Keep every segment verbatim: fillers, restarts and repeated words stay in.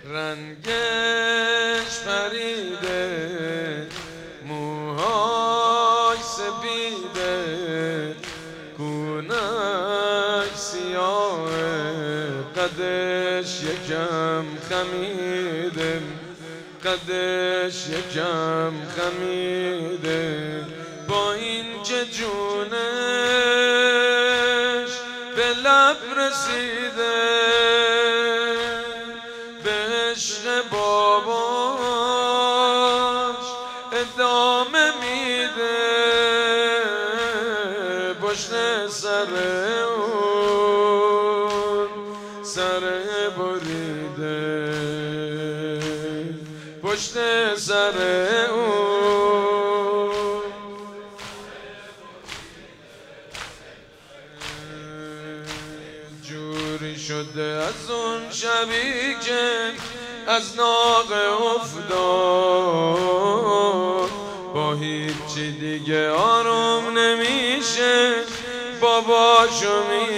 رنگش پریده، موهای سپیده، گونه‌اش سیاهه، قدش یکم خمیده، قدش یکم خمیده. با این که جونش به لب رسیده، به عشق باباش ادامه میده، پشت سر اون سر بریده، پشت سر اون جوری شده از اون شبی که از ناقه افتاد، با هیچی دیگه آروم نمیشه، باباشو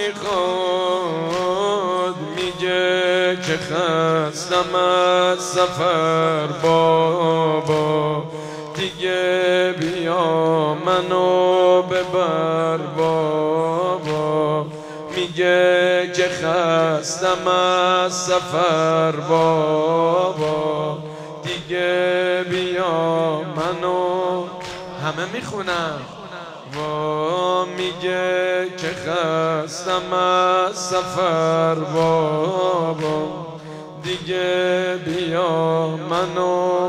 میخواد، میگه که خستم از سفر بابا، دیگه بیا منو ببر بابا، میگه که خستم از سفر بابا، دیگه بیا منو. همه میخونم وا، میگه که خستم از سفر بابا، دیگه بیا منو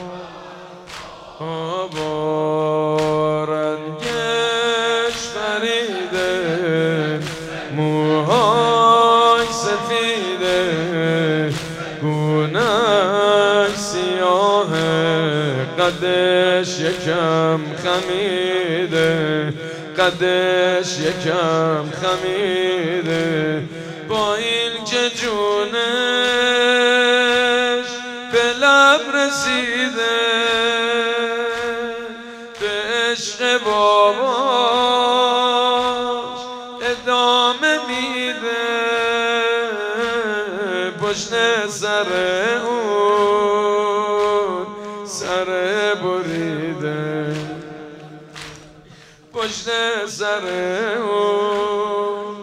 بابا. رنگش پریده، موهای سفیده، گونه‌اش سیاهه، قدش یکم خمیده، قدش یکم خمیده. با این که جونش به لب رسیده، به عشق باباش ادامه میده، پشت سر اون سر بریده، پشت سر اون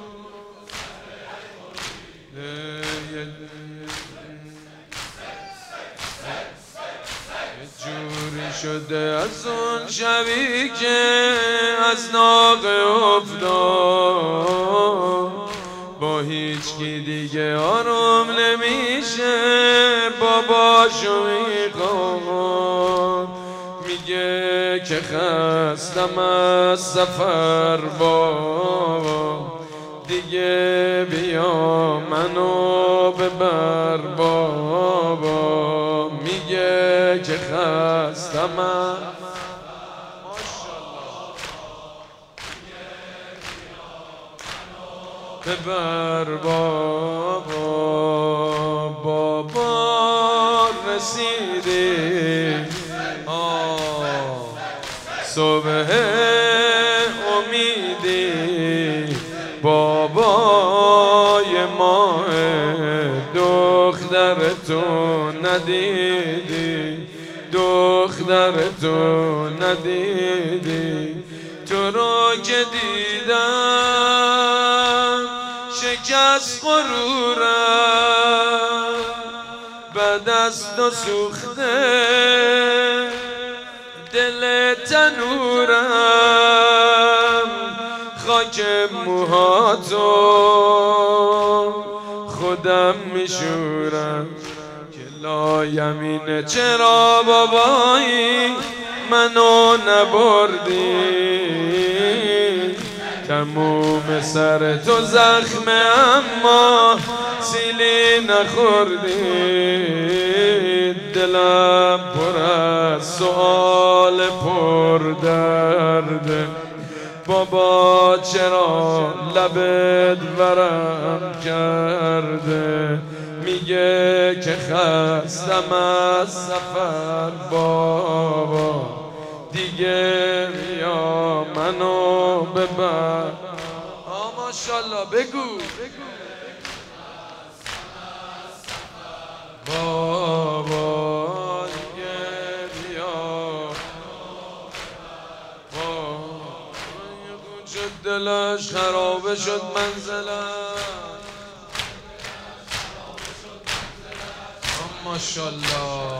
جوری شده از اون شبی که از ناقه افتاد، با هیچ کی دیگه آروم نمیشه، باباشو میخواد، میگه که خستم از سفر بابا، دیگه بیا منو ببر بابا، میگه که خستم از ببر بابا. بابا رسیدی آه صبح امیدی، بابای ماه دخترتو ندیدی، دخترتو ندیدی. تو رو که دیدم شکست غرورم، بعد از تو سوخته دل تنورم، خاک موهاتو خودم میشورم، که لایمینه چرا بابایی منو نبردی، تموم سر تو زخمه اما سیلی نخوردی، دلم پر از سؤال پر درده، بابا چرا لبت ورم کرده، میگه که خستم از سفر بابا، دیگه بیا منو ببر. آ ماشاءالله بگو دلش خرابه شد منزلش ماشاءالله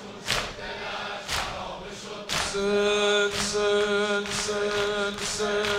سن سن سن سن